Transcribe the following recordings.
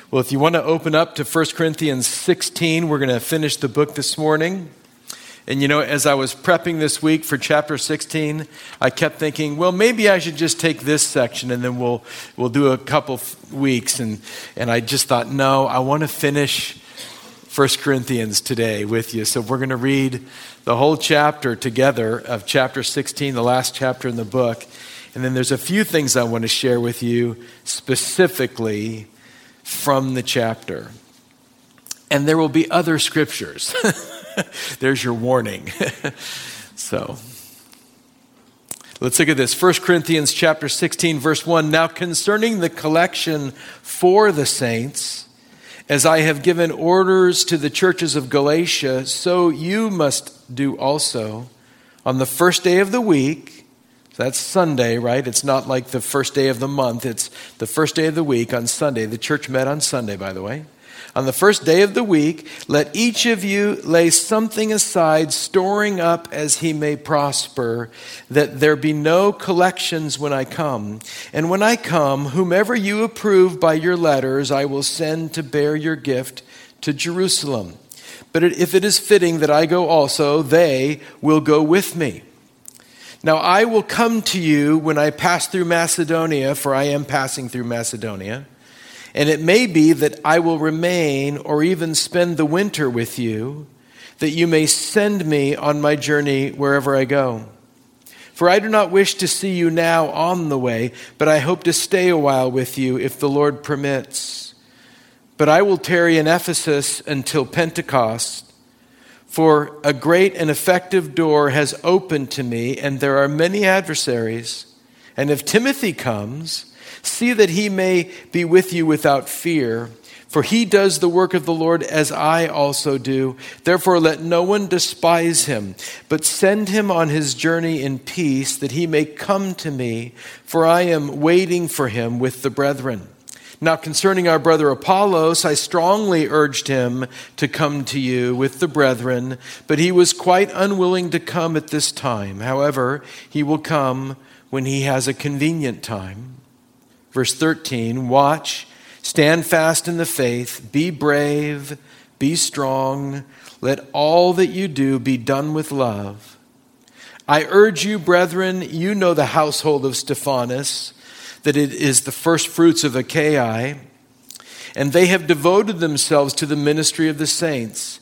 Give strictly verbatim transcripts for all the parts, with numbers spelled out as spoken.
Well, if you want to open up to First Corinthians sixteen, we're going to finish the book this morning. And you know, as I was prepping this week for chapter sixteen, I kept thinking, well, maybe I should just take this section and then we'll we'll do a couple weeks. And, and I just thought, no, I want to finish First Corinthians today with you. So we're going to read the whole chapter together of chapter sixteen, the last chapter in the book. And then there's a few things I want to share with you specifically from the chapter. And there will be other scriptures. There's your warning. So, let's look at this. First Corinthians chapter sixteen, verse one. Now concerning the collection for the saints, as I have given orders to the churches of Galatia, so you must do also. On the first day of the week, that's Sunday, right? It's not like the first day of the month. It's the first day of the week on Sunday. The church met on Sunday, by the way. On the first day of the week, let each of you lay something aside, storing up as he may prosper, that there be no collections when I come. And when I come, whomever you approve by your letters, I will send to bear your gift to Jerusalem. But if it is fitting that I go also, they will go with me. Now I will come to you when I pass through Macedonia, for I am passing through Macedonia. And it may be that I will remain or even spend the winter with you, that you may send me on my journey wherever I go. For I do not wish to see you now on the way, but I hope to stay a while with you if the Lord permits. But I will tarry in Ephesus until Pentecost. For a great and effective door has opened to me, and there are many adversaries. And if Timothy comes, see that he may be with you without fear, for he does the work of the Lord as I also do. Therefore let no one despise him, but send him on his journey in peace, that he may come to me, for I am waiting for him with the brethren. Now concerning our brother Apollos, I strongly urged him to come to you with the brethren, but he was quite unwilling to come at this time. However, he will come when he has a convenient time. Verse thirteen, watch, stand fast in the faith, be brave, be strong. Let all that you do be done with love. I urge you, brethren, you know the household of Stephanas, that it is the first fruits of Achaia, and they have devoted themselves to the ministry of the saints,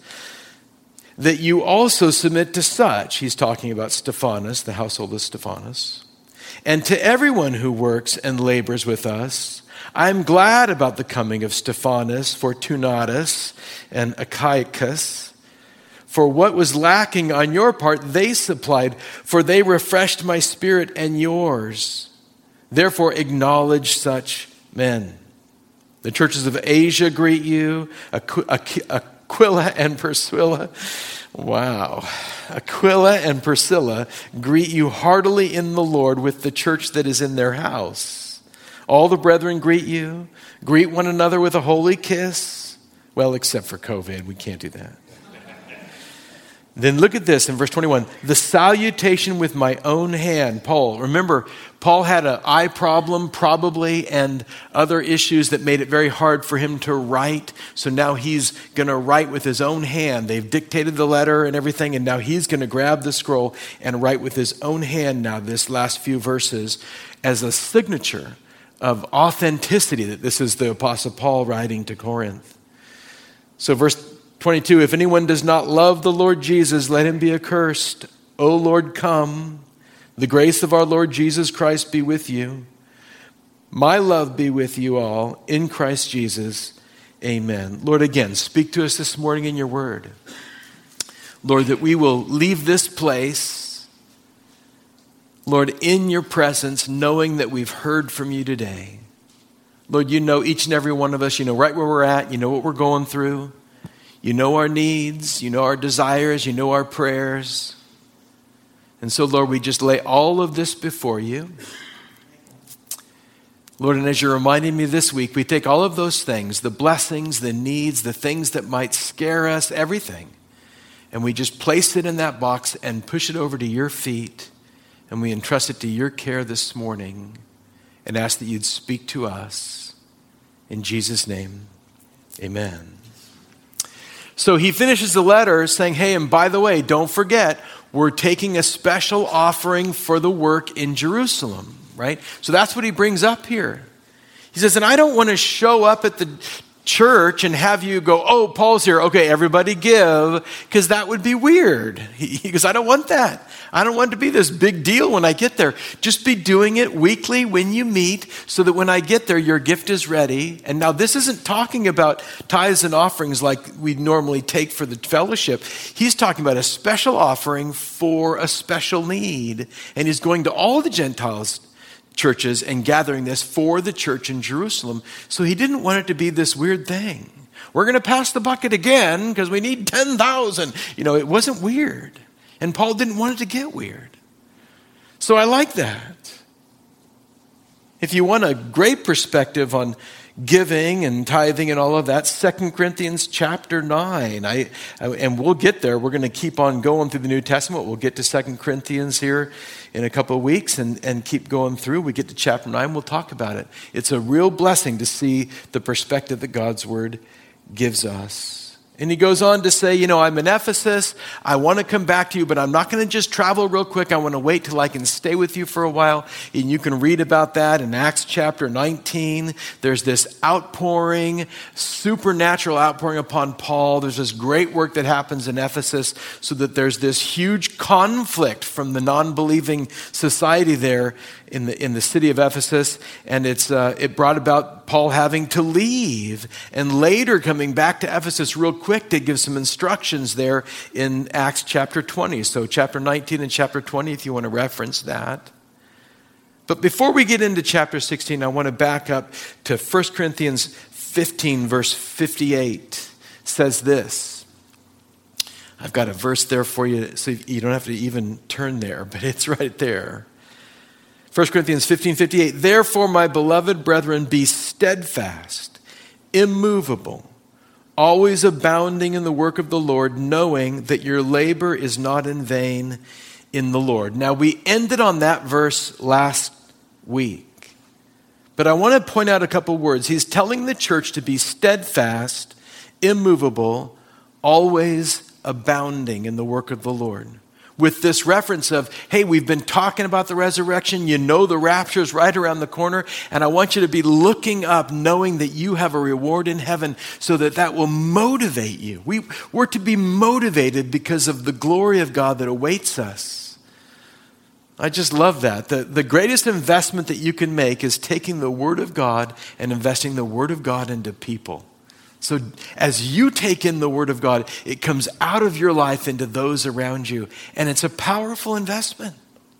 that you also submit to such. He's talking about Stephanas, the household of Stephanas. And to everyone who works and labors with us, I am glad about the coming of Stephanas, Fortunatus, and Achaicus. For what was lacking on your part, they supplied, for they refreshed my spirit and yours. Therefore, acknowledge such men. The churches of Asia greet you, Aqu- Aqu- Aquila and Priscilla. Wow. Aquila and Priscilla greet you heartily in the Lord with the church that is in their house. All the brethren greet you. Greet one another with a holy kiss. Well, except for COVID, we can't do that. Then look at this in verse twenty-one. The salutation with my own hand. Paul, remember, Paul had an eye problem probably and other issues that made it very hard for him to write. So now he's going to write with his own hand. They've dictated the letter and everything, and now he's going to grab the scroll and write with his own hand now this last few verses as a signature of authenticity that this is the Apostle Paul writing to Corinth. So verse twenty-two, if anyone does not love the Lord Jesus, let him be accursed. O Lord, come. The grace of our Lord Jesus Christ be with you. My love be with you all in Christ Jesus. Amen. Lord, again, speak to us this morning in your word. Lord, that we will leave this place, Lord, in your presence, knowing that we've heard from you today. Lord, you know each and every one of us. You know right where we're at. You know what we're going through. You know our needs, you know our desires, you know our prayers. And so, Lord, we just lay all of this before you. Lord, and as you're reminding me this week, we take all of those things, the blessings, the needs, the things that might scare us, everything, and we just place it in that box and push it over to your feet, and we entrust it to your care this morning and ask that you'd speak to us. In Jesus' name, Amen. So he finishes the letter saying, hey, and by the way, don't forget, we're taking a special offering for the work in Jerusalem, right? So that's what he brings up here. He says, and I don't want to show up at the church and have you go, oh, Paul's here. Okay, everybody give, because that would be weird. He, he goes, I don't want that. I don't want it to be this big deal when I get there. Just be doing it weekly when you meet so that when I get there, your gift is ready. And now this isn't talking about tithes and offerings like we normally take for the fellowship. He's talking about a special offering for a special need. And he's going to all the Gentiles churches and gathering this for the church in Jerusalem. So he didn't want it to be this weird thing. We're going to pass the bucket again because we need ten thousand. You know, it wasn't weird. And Paul didn't want it to get weird. So I like that. If you want a great perspective on giving and tithing and all of that, Second Corinthians chapter nine. I, I and we'll get there. We're going to keep on going through the New Testament. We'll get to Second Corinthians here in a couple of weeks and, and keep going through. We get to chapter nine, we'll talk about it. It's a real blessing to see the perspective that God's word gives us. And he goes on to say, you know, I'm in Ephesus. I want to come back to you, but I'm not going to just travel real quick. I want to wait till I can stay with you for a while. And you can read about that in Acts chapter nineteen. There's this outpouring, supernatural outpouring upon Paul. There's this great work that happens in Ephesus so that there's this huge conflict from the non-believing society there in the in the city of Ephesus. And it's uh, it brought about Paul having to leave and later coming back to Ephesus real quick to give some instructions there in Acts chapter twenty. So chapter nineteen and chapter twenty, if you want to reference that. But before we get into chapter sixteen, I want to back up to First Corinthians fifteen, verse fifty-eight. It says this. I've got a verse there for you, so you don't have to even turn there, but it's right there. First Corinthians fifteen fifty-eight, therefore, my beloved brethren, be steadfast, immovable, always abounding in the work of the Lord, knowing that your labor is not in vain in the Lord. Now, we ended on that verse last week, but I want to point out a couple words. He's telling the church to be steadfast, immovable, always abounding in the work of the Lord. With this reference of, hey, we've been talking about the resurrection. You know the rapture is right around the corner. And I want you to be looking up, knowing that you have a reward in heaven so that that will motivate you. We, we're to be motivated because of the glory of God that awaits us. I just love that. The, the greatest investment that you can make is taking the Word of God and investing the Word of God into people. So as you take in the Word of God, it comes out of your life into those around you. And it's a powerful investment.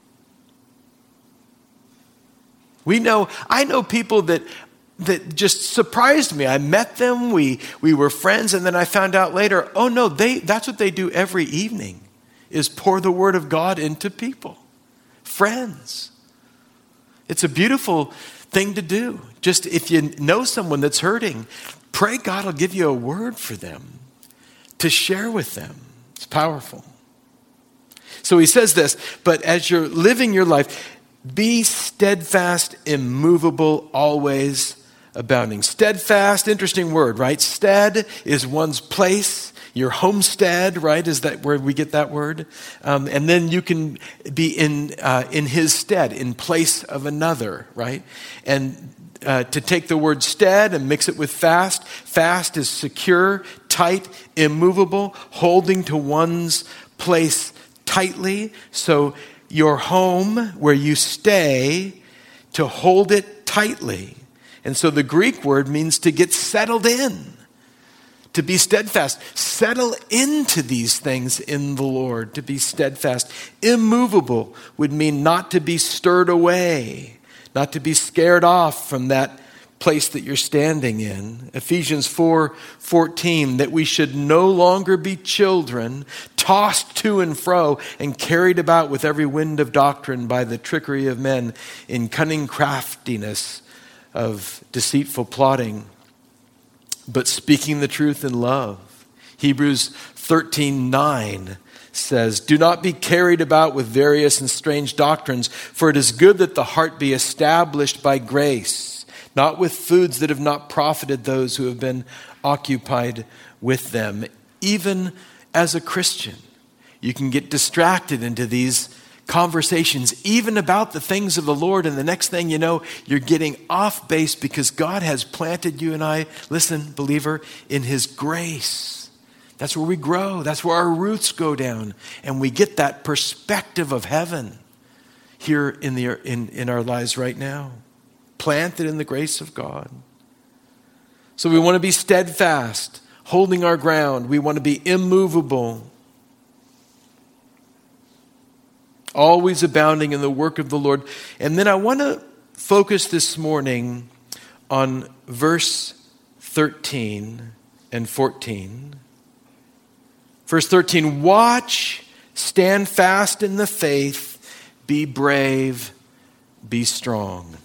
We know, I know people that that just surprised me. I met them, we we were friends, and then I found out later, oh no, they that's what they do every evening, is pour the Word of God into people. Friends. It's a beautiful thing to do. Just if you know someone that's hurting, pray God will give you a word for them to share with them. It's powerful. So he says this, but as you're living your life, be steadfast, immovable, always abounding. Steadfast, interesting word, right? Stead is one's place. Your homestead, right? Is that where we get that word? Um, and then you can be in uh, in his stead, in place of another, right? And Uh, to take the word stead and mix it with fast. Fast is secure, tight, immovable, holding to one's place tightly. So your home, where you stay, to hold it tightly. And so the Greek word means to get settled in, to be steadfast. Settle into these things in the Lord, to be steadfast. Immovable would mean not to be stirred away, not to be scared off from that place that you're standing in. Ephesians four fourteen, that we should no longer be children, tossed to and fro and carried about with every wind of doctrine by the trickery of men in cunning craftiness of deceitful plotting, but speaking the truth in love. Hebrews thirteen nine says, do not be carried about with various and strange doctrines, for it is good that the heart be established by grace, not with foods that have not profited those who have been occupied with them. Even as a Christian, you can get distracted into these conversations, even about the things of the Lord, and the next thing you know, you're getting off base because God has planted you and I, listen, believer, in his grace. That's where we grow. That's where our roots go down, and we get that perspective of heaven here in the in, in our lives right now, planted in the grace of God. So we want to be steadfast, holding our ground. We want to be immovable, always abounding in the work of the Lord. And then I want to focus this morning on verse thirteen and fourteen. Verse thirteen, watch, stand fast in the faith, be brave, be strong.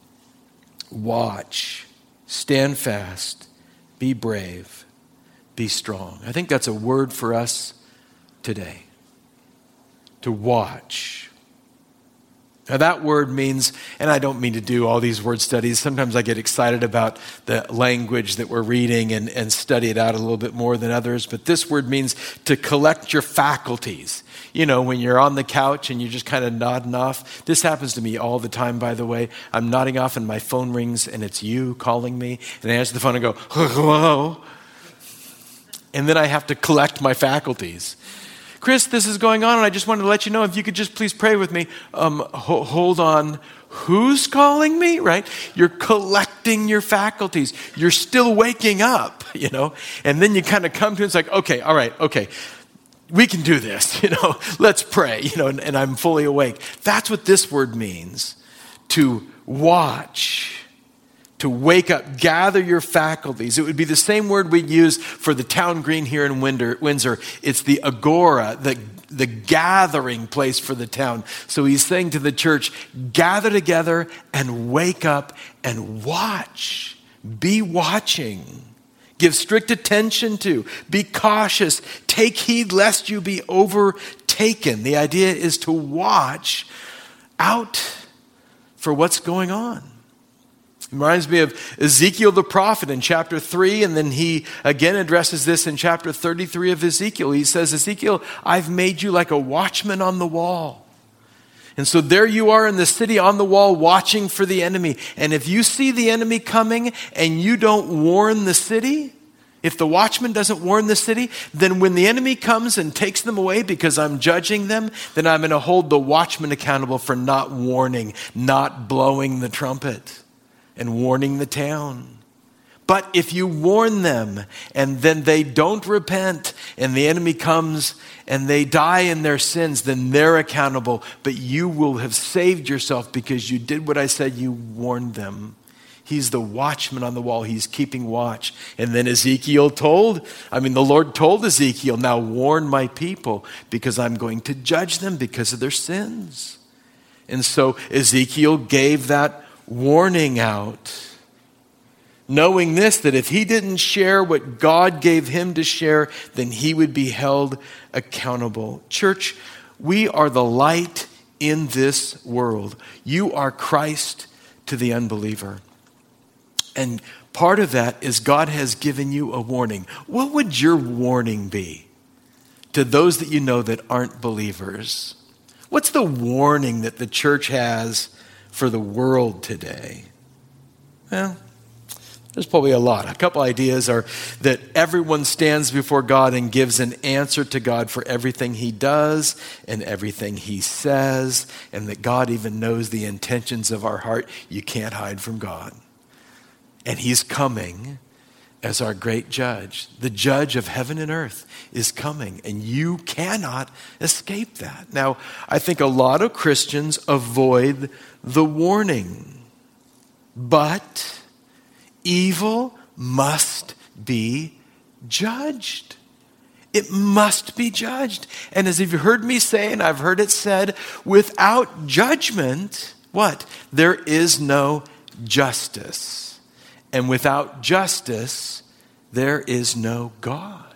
Watch, stand fast, be brave, be strong. I think that's a word for us today. To watch. Now that word means, and I don't mean to do all these word studies. Sometimes I get excited about the language that we're reading and, and study it out a little bit more than others. But this word means to collect your faculties. You know, when you're on the couch and you're just kind of nodding off. This happens to me all the time, by the way. I'm nodding off and my phone rings and it's you calling me. And I answer the phone and go, hello. And then I have to collect my faculties. Chris, this is going on, and I just wanted to let you know if you could just please pray with me. Um, ho- hold on. Who's calling me, right? You're collecting your faculties. You're still waking up, you know? And then you kind of come to it, it's like, okay, all right, okay. We can do this, you know? Let's pray, you know, and, and I'm fully awake. That's what this word means, to watch. To wake up, gather your faculties. It would be the same word we'd use for the town green here in Windsor. It's the agora, the, the gathering place for the town. So he's saying to the church, gather together and wake up and watch. Be watching. Give strict attention to. Be cautious. Take heed lest you be overtaken. The idea is to watch out for what's going on. It reminds me of Ezekiel the prophet in chapter three, and then he again addresses this in chapter thirty-three of Ezekiel. He says, Ezekiel, I've made you like a watchman on the wall. And so there you are in the city on the wall watching for the enemy. And if you see the enemy coming and you don't warn the city, if the watchman doesn't warn the city, then when the enemy comes and takes them away because I'm judging them, then I'm going to hold the watchman accountable for not warning, not blowing the trumpet and warning the town. But if you warn them and then they don't repent and the enemy comes and they die in their sins, then they're accountable. But you will have saved yourself because you did what I said, you warned them. He's the watchman on the wall. He's keeping watch. And then Ezekiel told, I mean, the Lord told Ezekiel, now warn my people because I'm going to judge them because of their sins. And so Ezekiel gave that warning out, knowing this, that if he didn't share what God gave him to share, then he would be held accountable. Church, we are the light in this world. You are Christ to the unbeliever. And part of that is God has given you a warning. What would your warning be to those that you know that aren't believers? What's the warning that the church has for the world today? Well, there's probably a lot. A couple ideas are that everyone stands before God and gives an answer to God for everything he does and everything he says, and that God even knows the intentions of our heart. You can't hide from God. And he's coming as our great judge. The judge of heaven and earth is coming, and you cannot escape that. Now, I think a lot of Christians avoid the warning, but evil must be judged. It must be judged. And as you've heard me say, and I've heard it said, without judgment, what? There is no justice. And without justice, there is no God.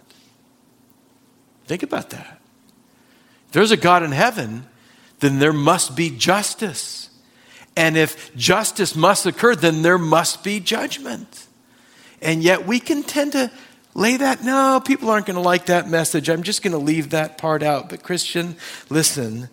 Think about that. If there's a God in heaven, then there must be justice. And if justice must occur, then there must be judgment. And yet we can tend to lay that, no, people aren't going to like that message. I'm just going to leave that part out. But Christian, listen,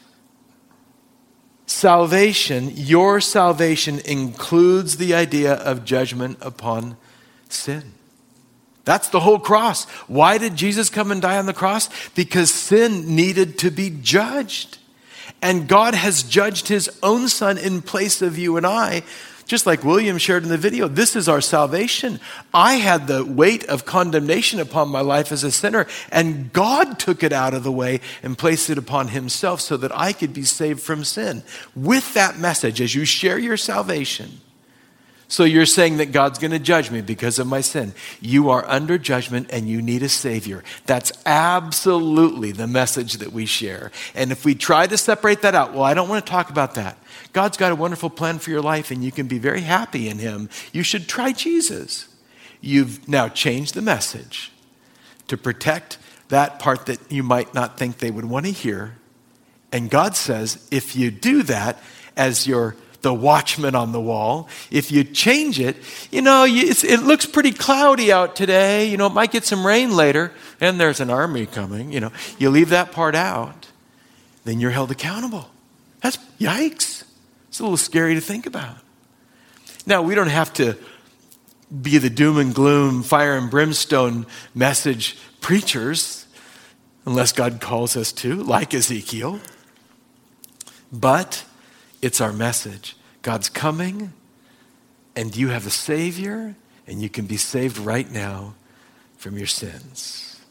salvation, your salvation includes the idea of judgment upon sin. That's the whole cross. Why did Jesus come and die on the cross? Because sin needed to be judged. And God has judged his own son in place of you and I. Just like William shared in the video, this is our salvation. I had the weight of condemnation upon my life as a sinner, and God took it out of the way and placed it upon himself so that I could be saved from sin. With that message, as you share your salvation, so you're saying that God's going to judge me because of my sin. You are under judgment and you need a Savior. That's absolutely the message that we share. And if we try to separate that out, well, I don't want to talk about that. God's got a wonderful plan for your life and you can be very happy in him. You should try Jesus. You've now changed the message to protect that part that you might not think they would want to hear. And God says, if you do that as your the watchman on the wall, if you change it, you know, it's, it looks pretty cloudy out today. You know, it might get some rain later, and there's an army coming. You know, you leave that part out, then you're held accountable. That's yikes. It's a little scary to think about. Now, we don't have to be the doom and gloom, fire and brimstone message preachers, unless God calls us to, like Ezekiel. But it's our message. God's coming, and you have a Savior, and you can be saved right now from your sins.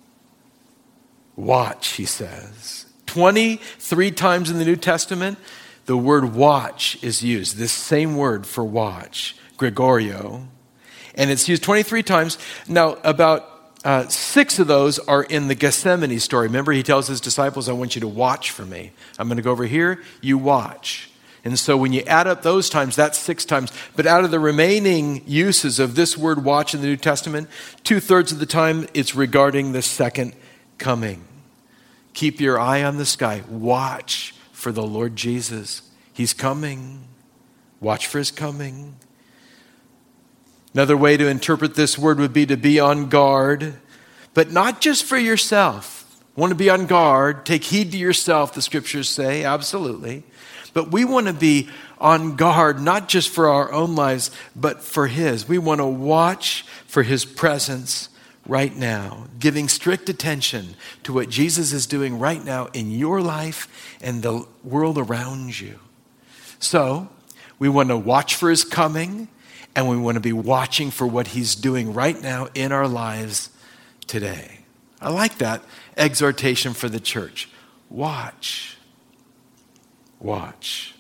Watch, he says. twenty-three times in the New Testament, the word watch is used. This same word for watch, Gregorio. And it's used twenty-three times. Now, about uh, six of those are in the Gethsemane story. Remember, he tells his disciples, I want you to watch for me. I'm going to go over here, you watch. And so when you add up those times, that's six times. But out of the remaining uses of this word watch in the New Testament, two-thirds of the time it's regarding the second coming. Keep your eye on the sky. Watch for the Lord Jesus. He's coming. Watch for his coming. Another way to interpret this word would be to be on guard, but not just for yourself. Want to be on guard, take heed to yourself, the scriptures say, absolutely. But we want to be on guard, not just for our own lives, but for his. We want to watch for his presence right now, giving strict attention to what Jesus is doing right now in your life and the world around you. So, we want to watch for his coming, and we want to be watching for what he's doing right now in our lives today. I like that exhortation for the church. Watch. Watch.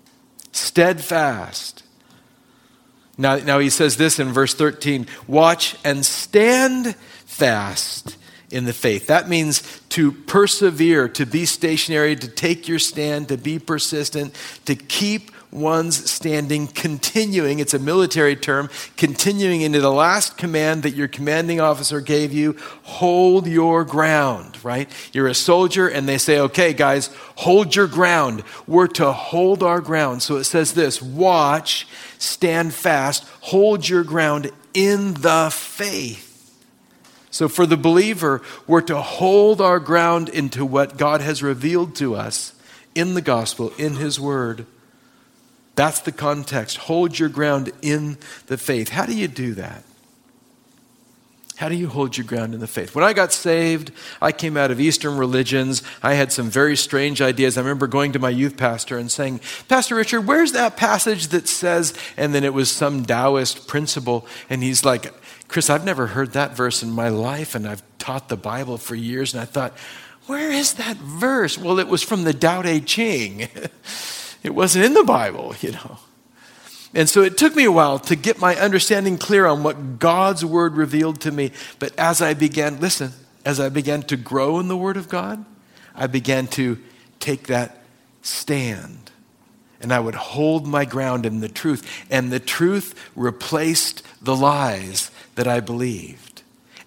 Steadfast. Now, now he says this in verse thirteen, watch and stand fast in the faith. That means to persevere, to be stationary, to take your stand, to be persistent, to keep one's standing, continuing, it's a military term, continuing into the last command that your commanding officer gave you, hold your ground, right? You're a soldier and they say, okay, guys, hold your ground. We're to hold our ground. So it says this, watch, stand fast, hold your ground in the faith. So for the believer, we're to hold our ground into what God has revealed to us in the gospel, in his word. That's the context. Hold your ground in the faith. How do you do that? How do you hold your ground in the faith? When I got saved, I came out of Eastern religions. I had some very strange ideas. I remember going to my youth pastor and saying, Pastor Richard, where's that passage that says, and then it was some Taoist principle. And he's like, Chris, I've never heard that verse in my life, and I've taught the Bible for years. And I thought, where is that verse? Well, it was from the Tao Te Ching. It wasn't in the Bible, you know. And so it took me a while to get my understanding clear on what God's word revealed to me. But as I began, listen, as I began to grow in the word of God, I began to take that stand. And I would hold my ground in the truth. And the truth replaced the lies that I believed.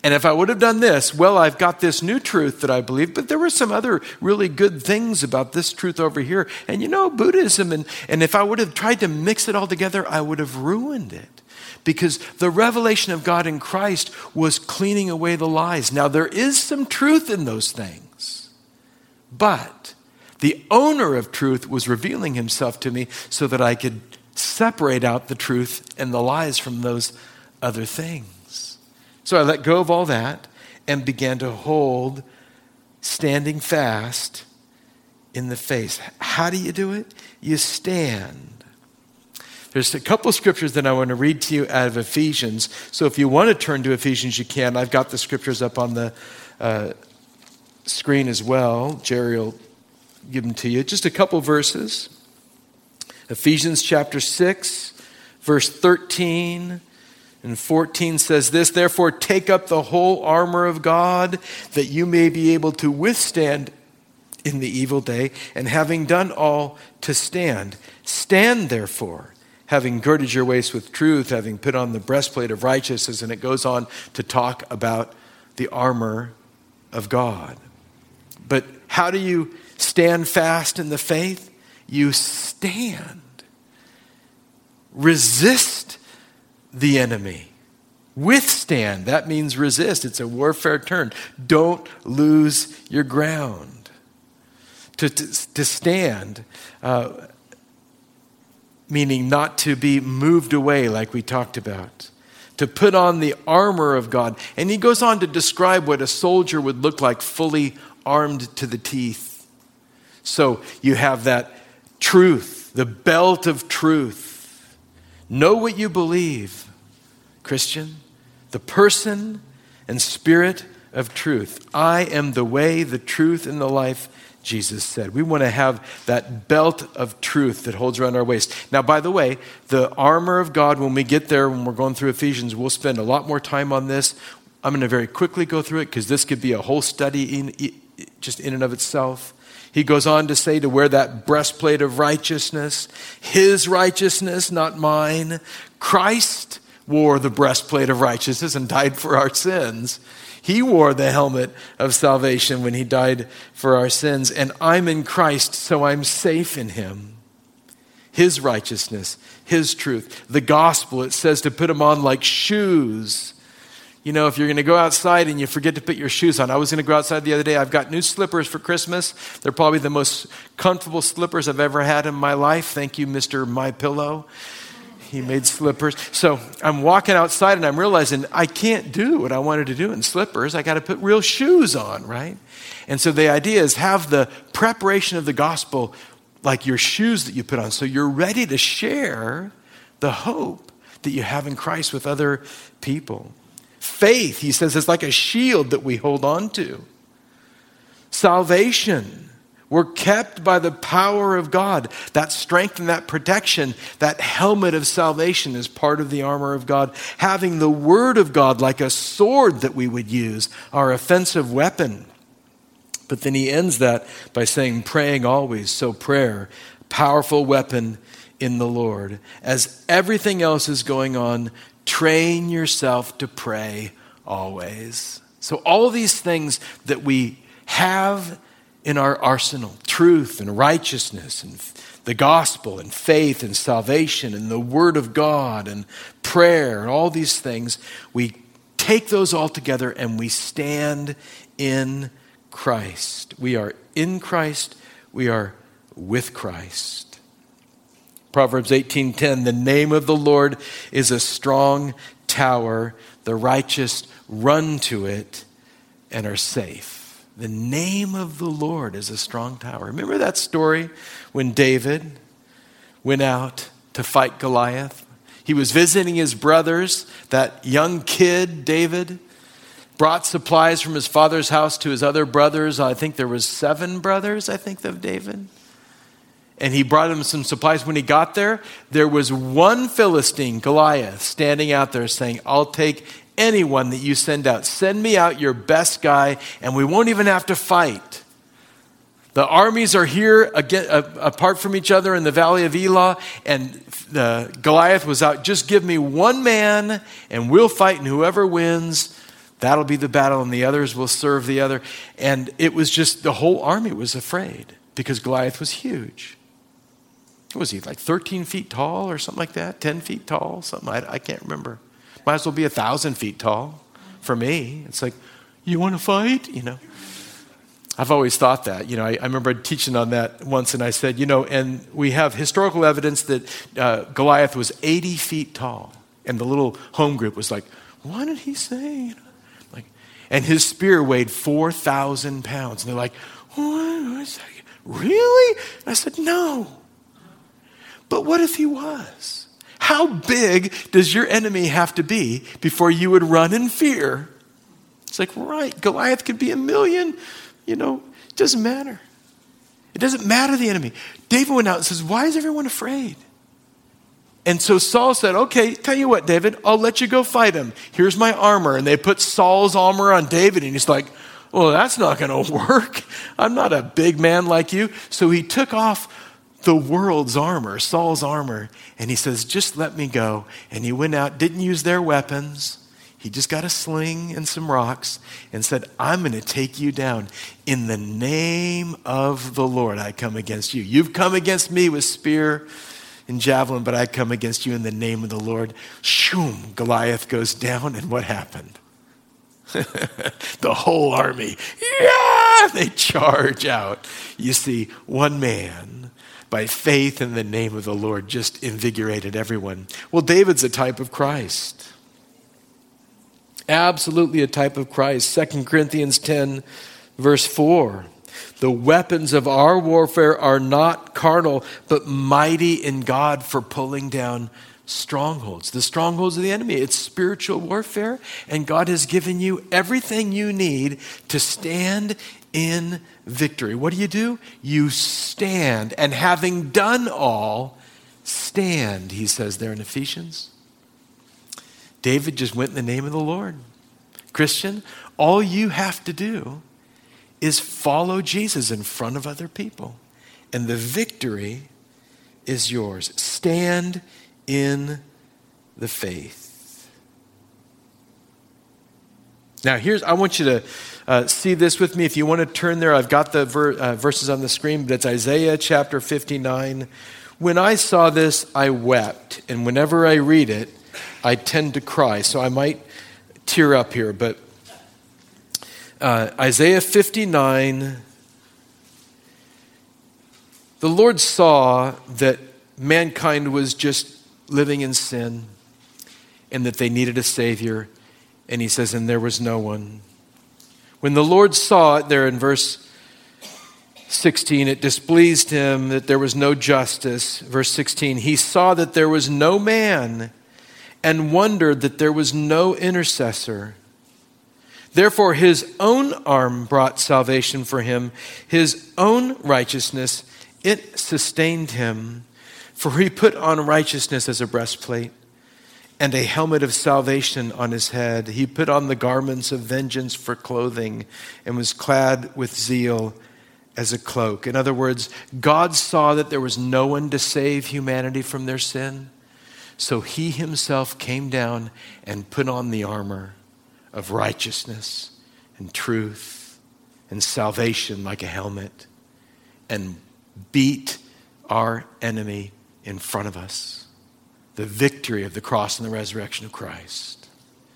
And if I would have done this, well, I've got this new truth that I believe, but there were some other really good things about this truth over here. And you know, Buddhism, and, and if I would have tried to mix it all together, I would have ruined it. Because the revelation of God in Christ was cleaning away the lies. Now, there is some truth in those things, but the owner of truth was revealing himself to me so that I could separate out the truth and the lies from those other things. So I let go of all that and began to hold standing fast in the faith. How do you do it? You stand. There's a couple of scriptures that I want to read to you out of Ephesians. So if you want to turn to Ephesians, you can. I've got the scriptures up on the uh, screen as well. Jerry will give them to you. Just a couple verses. Ephesians chapter six, verse thirteen and fourteen says this, "Therefore take up the whole armor of God, that you may be able to withstand in the evil day, and having done all, to stand. Stand therefore, having girded your waist with truth, having put on the breastplate of righteousness," and it goes on to talk about the armor of God. But how do you stand fast in the faith? You stand. Resist the enemy. Withstand, that means resist. It's a warfare term. Don't lose your ground. To, to, to stand, uh, meaning not to be moved away like we talked about. To put on the armor of God. And he goes on to describe what a soldier would look like fully armed to the teeth. So you have that truth, the belt of truth. Know what you believe, Christian. The person and spirit of truth. I am the way, the truth, and the life, Jesus said. We want to have that belt of truth that holds around our waist. Now, by the way, the armor of God, when we get there, when we're going through Ephesians, we'll spend a lot more time on this. I'm going to very quickly go through it because this could be a whole study in, just in and of itself. He goes on to say to wear that breastplate of righteousness, his righteousness, not mine. Christ wore the breastplate of righteousness and died for our sins. He wore the helmet of salvation when he died for our sins. And I'm in Christ, so I'm safe in him. His righteousness, his truth. The gospel, it says to put them on like shoes. You know, if you're going to go outside and you forget to put your shoes on. I was going to go outside the other day. I've got new slippers for Christmas. They're probably the most comfortable slippers I've ever had in my life. Thank you, Mister My Pillow. He made slippers. So I'm walking outside and I'm realizing I can't do what I wanted to do in slippers. I got to put real shoes on, right? And so the idea is have the preparation of the gospel like your shoes that you put on. So you're ready to share the hope that you have in Christ with other people. Faith, he says, is like a shield that we hold on to. Salvation. We're kept by the power of God. That strength and that protection, that helmet of salvation is part of the armor of God. Having the word of God like a sword that we would use, our offensive weapon. But then he ends that by saying, praying always. So prayer, powerful weapon in the Lord. As everything else is going on, train yourself to pray always. So all of these things that we have in our arsenal, truth and righteousness and the gospel and faith and salvation and the word of God and prayer and all these things, we take those all together and we stand in Christ. We are in Christ. We are with Christ. Proverbs eighteen ten, the name of the Lord is a strong tower. The righteous run to it and are safe. The name of the Lord is a strong tower. Remember that story when David went out to fight Goliath? He was visiting his brothers. That young kid, David, brought supplies from his father's house to his other brothers. I think there was seven brothers, I think, of David. And he brought him some supplies. When he got there, there was one Philistine, Goliath, standing out there saying, I'll take anyone that you send out. Send me out your best guy, and we won't even have to fight. The armies are here again, uh, apart from each other in the valley of Elah, and the Goliath was out. Just give me one man, and we'll fight, and whoever wins, That'll be the battle, and the others will serve the other. And it was just, the whole army was afraid because Goliath was huge. What was he, like thirteen feet tall or something like that? ten feet tall? Something, I, I can't remember. Might as well be a thousand feet tall for me. It's like, you want to fight? You know. I've always thought that. You know, I, I remember teaching on that once, and I said, you know, and we have historical evidence that uh, Goliath was eighty feet tall. And the little home group was like, what did he say? You know, like, and his spear weighed four thousand pounds. And they're like, what? Really? And I said, no. But what if he was? How big does your enemy have to be before you would run in fear? It's like, right, Goliath could be a million. You know, it doesn't matter. It doesn't matter the enemy. David went out and says, why is everyone afraid? And so Saul said, okay, tell you what, David, I'll let you go fight him. Here's my armor. And they put Saul's armor on David, and he's like, well, that's not going to work. I'm not a big man like you. So he took off the world's armor, Saul's armor, and he says, just let me go. And he went out, didn't use their weapons. He just got a sling and some rocks and said, I'm going to take you down. In the name of the Lord, I come against you. You've come against me with spear and javelin, but I come against you in the name of the Lord. Shoom, Goliath goes down, and what happened? The whole army, yeah, they charge out. You see, one man, by faith in the name of the Lord, just invigorated everyone. Well, David's a type of Christ. Absolutely a type of Christ. Second Corinthians ten, verse four. The weapons of our warfare are not carnal, but mighty in God for pulling down strongholds. The strongholds of the enemy. It's spiritual warfare, and God has given you everything you need to stand in victory. What do you do? You stand, and having done all, stand, he says there in Ephesians. David just went in the name of the Lord. Christian, all you have to do is follow Jesus in front of other people, and the victory is yours. Stand in the faith. Now, here's, I want you to uh, see this with me. If you want to turn there, I've got the ver- uh, verses on the screen, but it's Isaiah chapter fifty-nine. When I saw this, I wept, and whenever I read it, I tend to cry, so I might tear up here, but uh, Isaiah fifty-nine, the Lord saw that mankind was just living in sin and that they needed a Savior, and he says, and there was no one. When the Lord saw it, there in verse sixteen, it displeased him that there was no justice. Verse sixteen, he saw that there was no man and wondered that there was no intercessor. Therefore, his own arm brought salvation for him. His own righteousness, it sustained him. For he put on righteousness as a breastplate and a helmet of salvation on his head. He put on the garments of vengeance for clothing and was clad with zeal as a cloak. In other words, God saw that there was no one to save humanity from their sin. So he himself came down and put on the armor of righteousness and truth and salvation like a helmet and beat our enemy in front of us. The victory of the cross and the resurrection of Christ.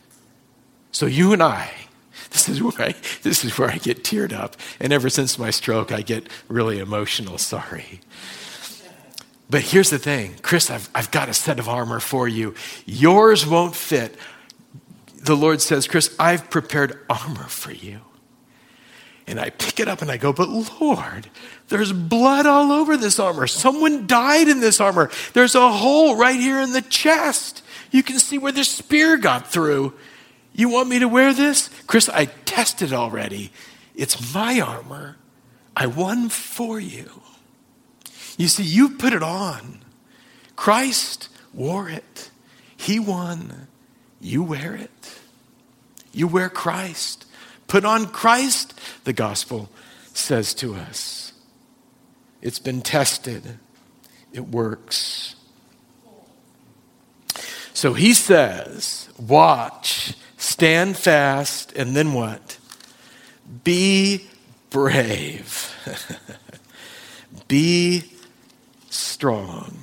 So you and I, this is where I, this is where I get teared up. And ever since my stroke, I get really emotional. Sorry. But here's the thing, Chris, I've, I've got a set of armor for you. Yours won't fit. The Lord says, Chris, I've prepared armor for you. And I pick it up and I go, but Lord, there's blood all over this armor. Someone died in this armor. There's a hole right here in the chest. You can see where the spear got through. You want me to wear this? Chris, I tested already. It's my armor. I won for you. You see, you put it on. Christ wore it. He won. You wear it. You wear Christ. Put on Christ, the gospel says to us. It's been tested. It works. So he says, watch stand fast, and then what? Be brave. Be strong.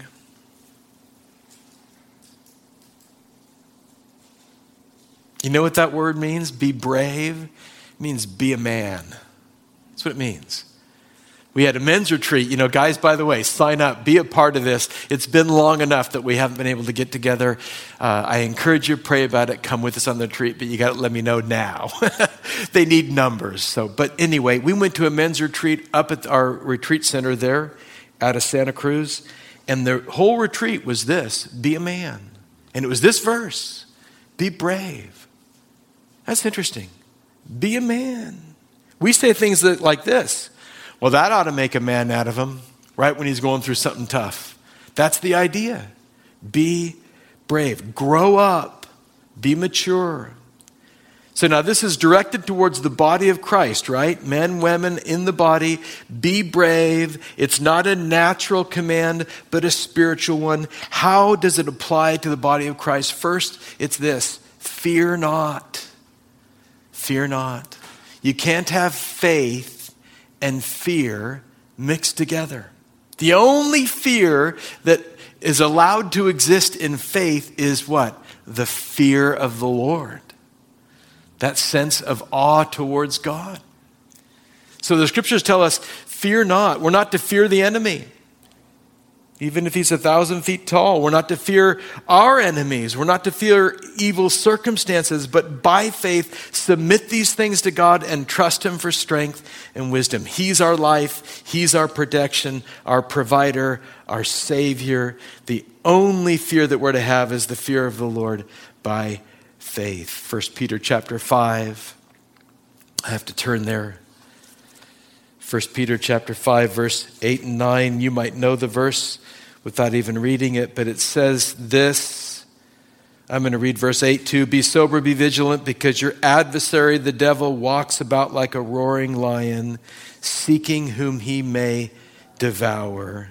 You know what that word means? Be brave. It means be a man. That's what it means. We had a men's retreat. You know, guys, by the way, sign up. Be a part of this. It's been long enough that we haven't been able to get together. Uh, I encourage you to pray about it. Come with us on the retreat, but you got to let me know now. They need numbers. So, but anyway, we went to a men's retreat up at our retreat center there out of Santa Cruz. And the whole retreat was this: be a man. And it was this verse: be brave. That's interesting. Be a man. We say things that, like this. Well, that ought to make a man out of him, right when he's going through something tough. That's the idea. Be brave. Grow up. Be mature. So now this is directed towards the body of Christ, right? Men, women in the body. Be brave. It's not a natural command, but a spiritual one. How does it apply to the body of Christ? First, it's this: fear not. Fear not. You can't have faith and fear mixed together. The only fear that is allowed to exist in faith is what? The fear of the Lord. That sense of awe towards God. So the scriptures tell us, fear not. We're not to fear the enemy. Even if he's a thousand feet tall, we're not to fear our enemies. We're not to fear evil circumstances, but by faith, submit these things to God and trust him for strength and wisdom. He's our life. He's our protection, our provider, our savior. The only fear that we're to have is the fear of the Lord by faith. First Peter chapter five. I have to turn there. First Peter chapter five, verse eight and nine. You might know the verse without even reading it, but it says this. I'm going to read verse eight too. Be sober, be vigilant, because your adversary, the devil, walks about like a roaring lion, seeking whom he may devour.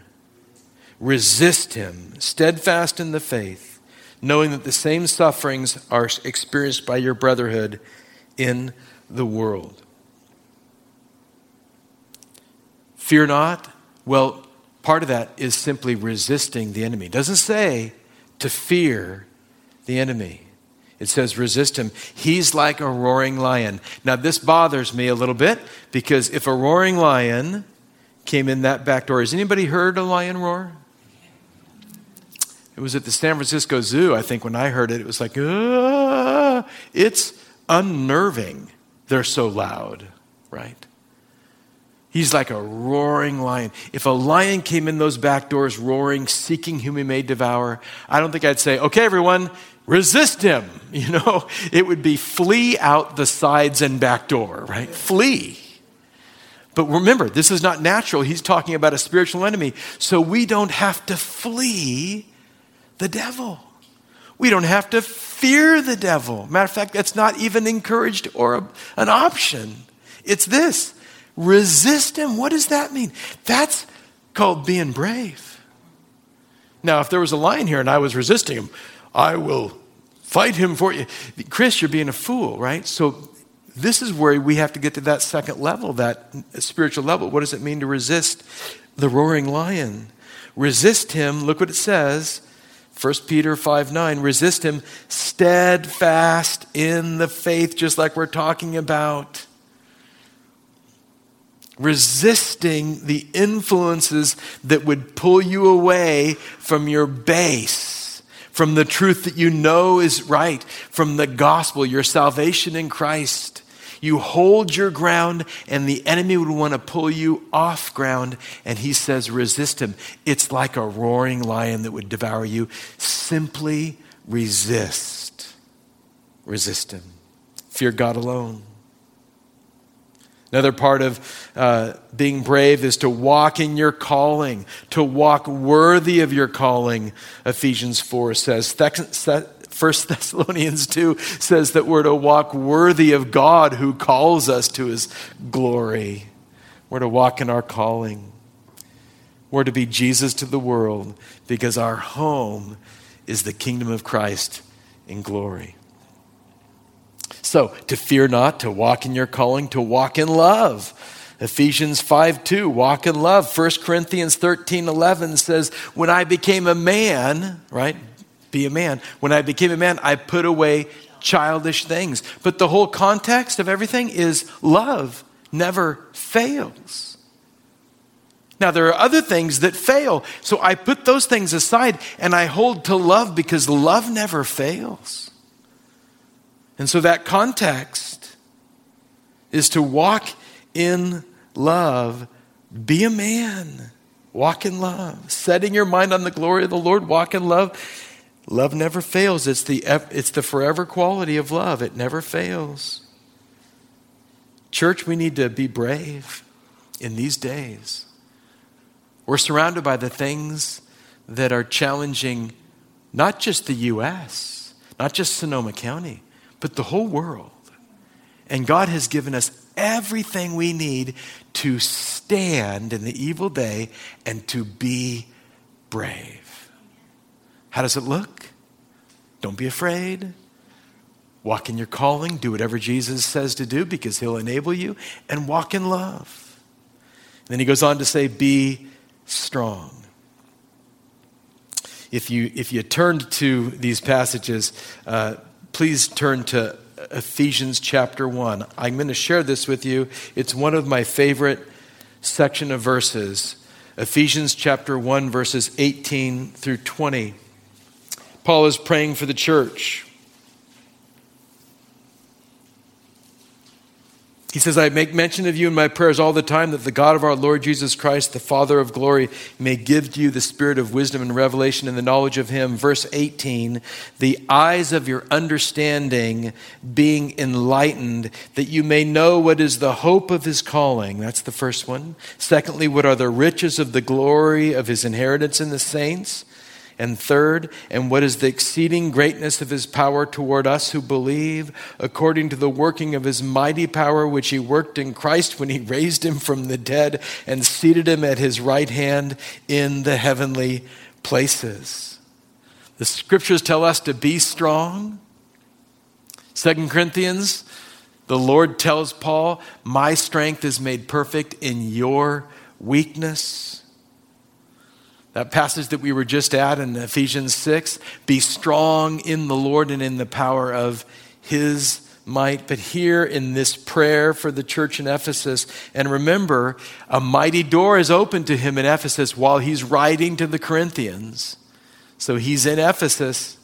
Resist him, steadfast in the faith, knowing that the same sufferings are experienced by your brotherhood in the world. Fear not. Well, part of that is simply resisting the enemy. It doesn't say to fear the enemy. It says resist him. He's like a roaring lion. Now this bothers me a little bit, because if a roaring lion came in that back door, has anybody heard a lion roar? It was at the San Francisco Zoo, I think, when I heard it. It was like, ah, it's unnerving. They're so loud, right? He's like a roaring lion. If a lion came in those back doors roaring, seeking whom he may devour, I don't think I'd say, okay, everyone, resist him. You know, it would be flee out the sides and back door, right? Flee. But remember, this is not natural. He's talking about a spiritual enemy. So we don't have to flee the devil. We don't have to fear the devil. Matter of fact, that's not even encouraged or a, an option. It's this. Resist him. What does that mean? That's called being brave. Now, if there was a lion here and I was resisting him, I will fight him for you. Chris, you're being a fool, right? So this is where we have to get to that second level, that spiritual level. What does it mean to resist the roaring lion? Resist him. Look what it says. First Peter five nine. Resist him steadfast in the faith, just like we're talking about. Resisting the influences that would pull you away from your base, from the truth that you know is right, from the gospel, your salvation in Christ. You hold your ground, and the enemy would want to pull you off ground, and he says, resist him. It's like a roaring lion that would devour you. Simply resist. Resist him. Fear God alone. Another part of uh, being brave is to walk in your calling, to walk worthy of your calling. Ephesians four says. First Thessalonians two says that we're to walk worthy of God who calls us to his glory. We're to walk in our calling. We're to be Jesus to the world, because our home is the kingdom of Christ in glory. So, to fear not, to walk in your calling, to walk in love. Ephesians five two, walk in love. First Corinthians thirteen eleven says, when I became a man, right? Be a man. When I became a man, I put away childish things. But the whole context of everything is love never fails. Now, there are other things that fail. So I put those things aside and I hold to love because love never fails. And so that context is to walk in love. Be a man. Walk in love. Setting your mind on the glory of the Lord. Walk in love. Love never fails. It's the, it's the forever quality of love. It never fails. Church, we need to be brave in these days. We're surrounded by the things that are challenging not just the U S, not just Sonoma County, but the whole world. And God has given us everything we need to stand in the evil day and to be brave. How does it look? Don't be afraid. Walk in your calling. Do whatever Jesus says to do because he'll enable you. And walk in love. And then he goes on to say, be strong. If you if you turned to these passages, uh, please turn to Ephesians chapter one. I'm going to share this with you. It's one of my favorite section of verses. Ephesians chapter one, verses eighteen through twenty. Paul is praying for the church. He says, I make mention of you in my prayers all the time that the God of our Lord Jesus Christ, the Father of glory, may give to you the spirit of wisdom and revelation in the knowledge of him. Verse eighteen, the eyes of your understanding being enlightened, that you may know what is the hope of his calling. That's the first one. Secondly, what are the riches of the glory of his inheritance in the saints? And third, and what is the exceeding greatness of his power toward us who believe, according to the working of his mighty power, which he worked in Christ when he raised him from the dead and seated him at his right hand in the heavenly places. The scriptures tell us to be strong. Second Corinthians, the Lord tells Paul, my strength is made perfect in your weakness. That passage that we were just at in Ephesians six, be strong in the Lord and in the power of his might. But here in this prayer for the church in Ephesus, and remember, a mighty door is open to him in Ephesus while he's writing to the Corinthians. So he's in Ephesus.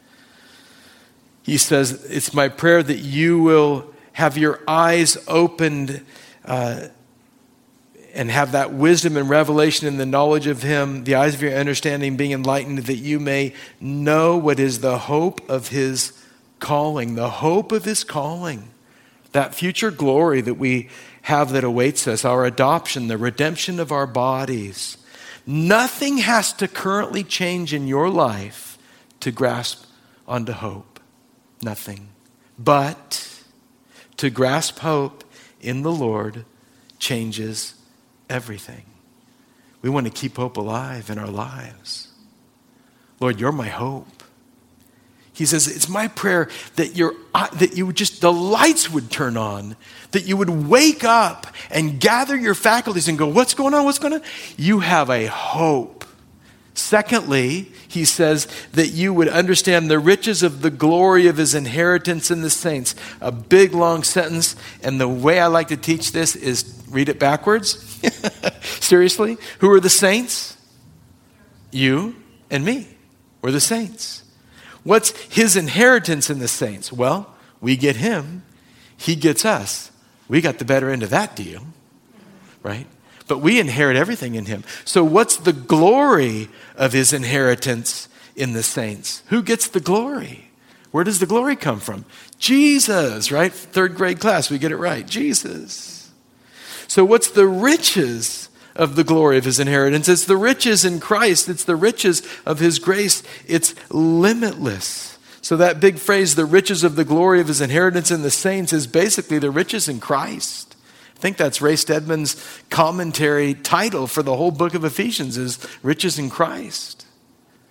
He says, it's my prayer that you will have your eyes opened uh, and have that wisdom and revelation in the knowledge of him, the eyes of your understanding being enlightened, that you may know what is the hope of his calling, the hope of his calling, that future glory that we have that awaits us, our adoption, the redemption of our bodies. Nothing has to currently change in your life to grasp onto hope. Nothing. But to grasp hope in the Lord changes everything. We want to keep hope alive in our lives. Lord, you're my hope. He says, it's my prayer that your that you would just, the lights would turn on, that you would wake up and gather your faculties and go, what's going on? What's going on? You have a hope. Secondly, he says that you would understand the riches of the glory of his inheritance in the saints. A big, long sentence. And the way I like to teach this is read it backwards. Seriously? Who are the saints? You and me. We're the saints. What's his inheritance in the saints? Well, we get him. He gets us. We got the better end of that deal. Right? But we inherit everything in him. So what's the glory of his inheritance in the saints? Who gets the glory? Where does the glory come from? Jesus, right? Third grade class, we get it right. Jesus. So what's the riches of the glory of his inheritance? It's the riches in Christ. It's the riches of his grace. It's limitless. So that big phrase, the riches of the glory of his inheritance in the saints, is basically the riches in Christ. I think that's Ray Stedman's commentary title for the whole book of Ephesians is Riches in Christ.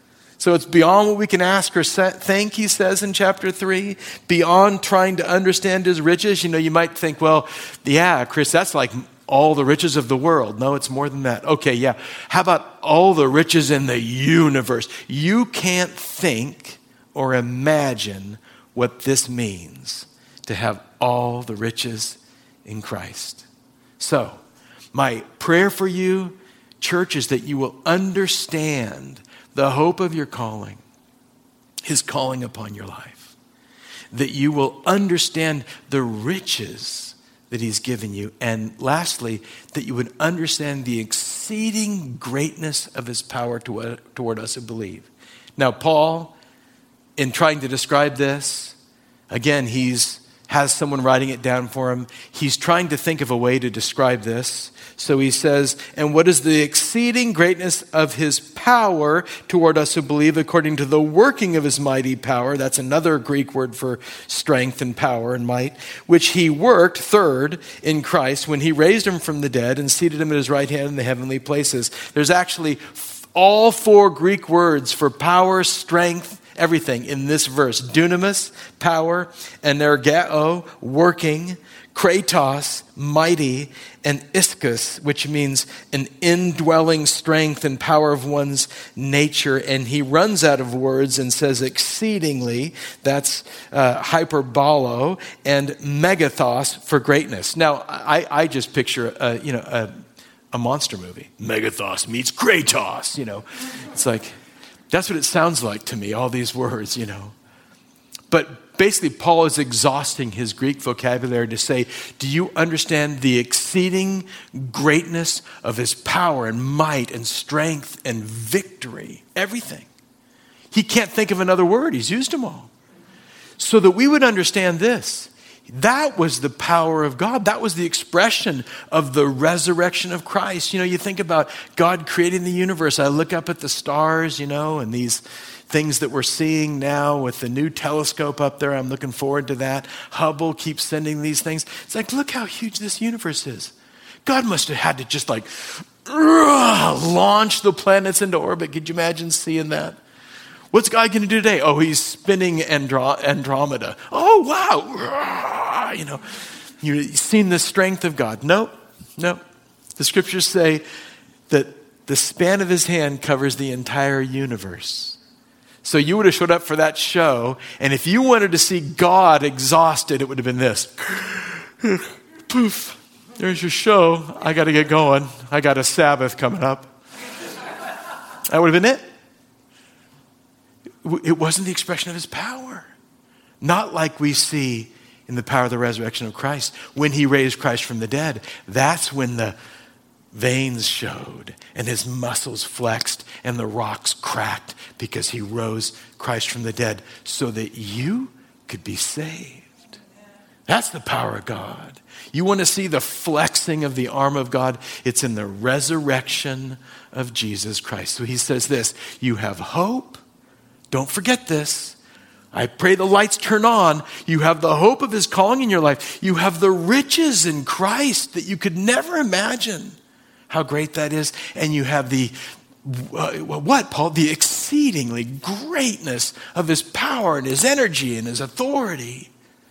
So it's beyond what we can ask or think, he says in chapter three, beyond trying to understand his riches. You know, you might think, well, yeah, Chris, that's like all the riches of the world. No, it's more than that. Okay, yeah. How about all the riches in the universe? You can't think or imagine what this means to have all the riches in Christ. So, my prayer for you, church, is that you will understand the hope of your calling, his calling upon your life. That you will understand the riches that he's given you. And lastly, that you would understand the exceeding greatness of his power toward, toward us who believe. Now, Paul, in trying to describe this, again, he's has someone writing it down for him. He's trying to think of a way to describe this. So he says, and what is the exceeding greatness of his power toward us who believe according to the working of his mighty power? That's another Greek word for strength and power and might, which he worked, third, in Christ when he raised him from the dead and seated him at his right hand in the heavenly places. There's actually all four Greek words for power, strength, everything in this verse. Dunamis, power, energeo, working, kratos, mighty, and ischus, which means an indwelling strength and power of one's nature. And he runs out of words and says exceedingly, that's uh, hyperbolo, and megathos for greatness. Now, I, I just picture, uh, you know, a, a monster movie. Megathos meets Kratos, you know. It's like, that's what it sounds like to me, all these words, you know. But basically, Paul is exhausting his Greek vocabulary to say, do you understand the exceeding greatness of his power and might and strength and victory? Everything. He can't think of another word. He's used them all. So that we would understand this. That was the power of God. That was the expression of the resurrection of Christ. You know, you think about God creating the universe. I look up at the stars, you know, and these things that we're seeing now with the new telescope up there. I'm looking forward to that. Hubble keeps sending these things. It's like, look how huge this universe is. God must have had to just like launch the planets into orbit. Could you imagine seeing that? What's God going to do today? Oh, he's spinning Andro- Andromeda. Oh, wow. You know, you've seen the strength of God. No, no. The scriptures say that the span of his hand covers the entire universe. So you would have showed up for that show, and if you wanted to see God exhausted, it would have been this. Poof, there's your show. I got to get going. I got a Sabbath coming up. That would have been it. It wasn't the expression of his power. Not like we see in the power of the resurrection of Christ. When he raised Christ from the dead, that's when the veins showed and his muscles flexed and the rocks cracked because he rose Christ from the dead so that you could be saved. That's the power of God. You want to see the flexing of the arm of God? It's in the resurrection of Jesus Christ. So he says this, you have hope. Don't forget this. I pray the lights turn on. You have the hope of his calling in your life. You have the riches in Christ that you could never imagine how great that is. And you have the, uh, what, Paul? The exceedingly greatness of his power and his energy and his authority.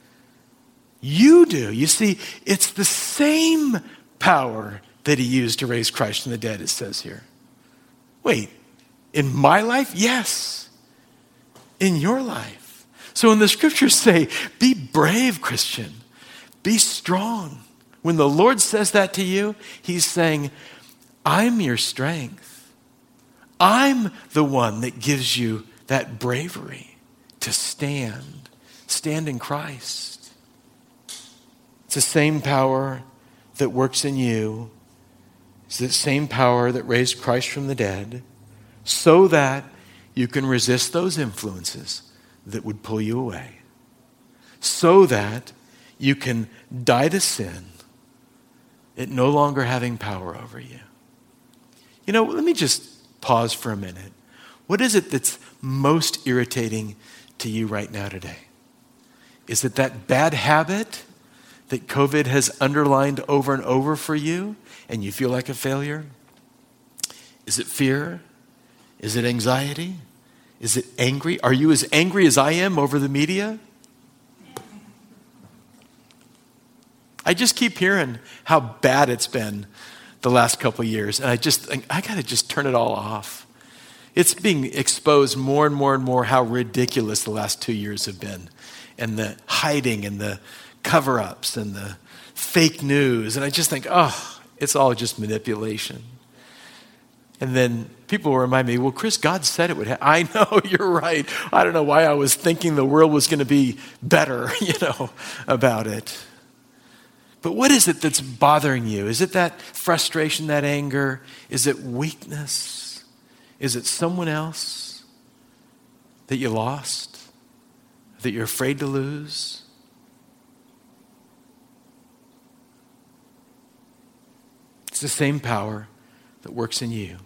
You do. You see, it's the same power that he used to raise Christ from the dead, it says here. Wait, in my life? Yes. In your life. So when the scriptures say, be brave, Christian, be strong. When the Lord says that to you, he's saying, I'm your strength. I'm the one that gives you that bravery to stand. Stand in Christ. It's the same power that works in you. It's the same power that raised Christ from the dead so that you can resist those influences that would pull you away. So that you can die to sin, it no longer having power over you. You know, let me just pause for a minute. What is it that's most irritating to you right now today? Is it that bad habit that COVID has underlined over and over for you and you feel like a failure? Is it fear? Is it anxiety? Is it angry? Are you as angry as I am over the media? I just keep hearing how bad it's been the last couple of years. And I just think, I got to just turn it all off. It's being exposed more and more and more how ridiculous the last two years have been. And the hiding and the cover-ups and the fake news. And I just think, oh, it's all just manipulation. And then people will remind me, well, Chris, God said it would happen. I know, you're right. I don't know why I was thinking the world was going to be better, you know, about it. But what is it that's bothering you? Is it that frustration, that anger? Is it weakness? Is it someone else that you lost, that you're afraid to lose? It's the same power that works in you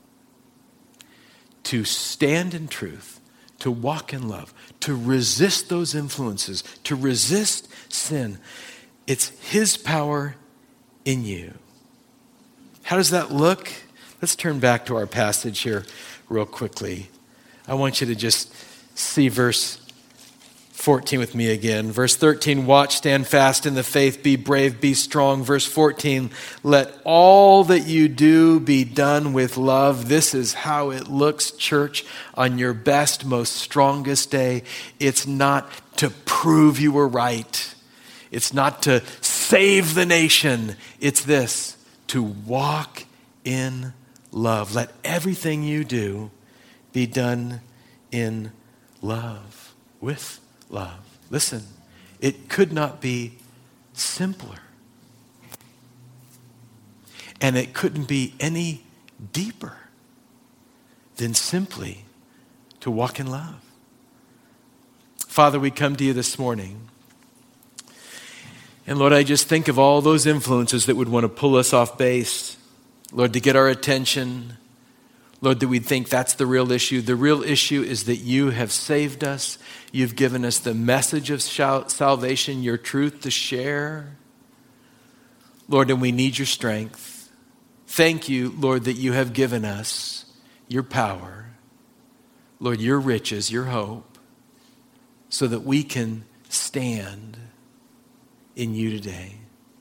to stand in truth, to walk in love, to resist those influences, to resist sin. It's his power in you. How does that look? Let's turn back to our passage here real quickly. I want you to just see verse fourteen with me again. Verse thirteen, watch, stand fast in the faith, be brave, be strong. Verse fourteen, let all that you do be done with love. This is how it looks, church, on your best, most strongest day. It's not to prove you were right. It's not to save the nation. It's this, to walk in love. Let everything you do be done in love, with love. Listen, it could not be simpler. And it couldn't be any deeper than simply to walk in love. Father, we come to you this morning. And Lord, I just think of all those influences that would want to pull us off base. Lord, to get our attention. Lord, that we'd think that's the real issue. The real issue is that you have saved us. You've given us the message of salvation, your truth to share. Lord, and we need your strength. Thank you, Lord, that you have given us your power. Lord, your riches, your hope, so that we can stand in you today.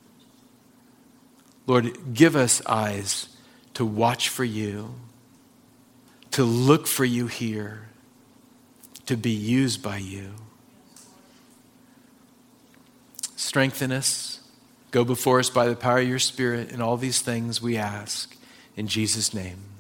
Lord, give us eyes to watch for you, to look for you here, to be used by you. Strengthen us. Go before us by the power of your Spirit. In all these things we ask in Jesus' name.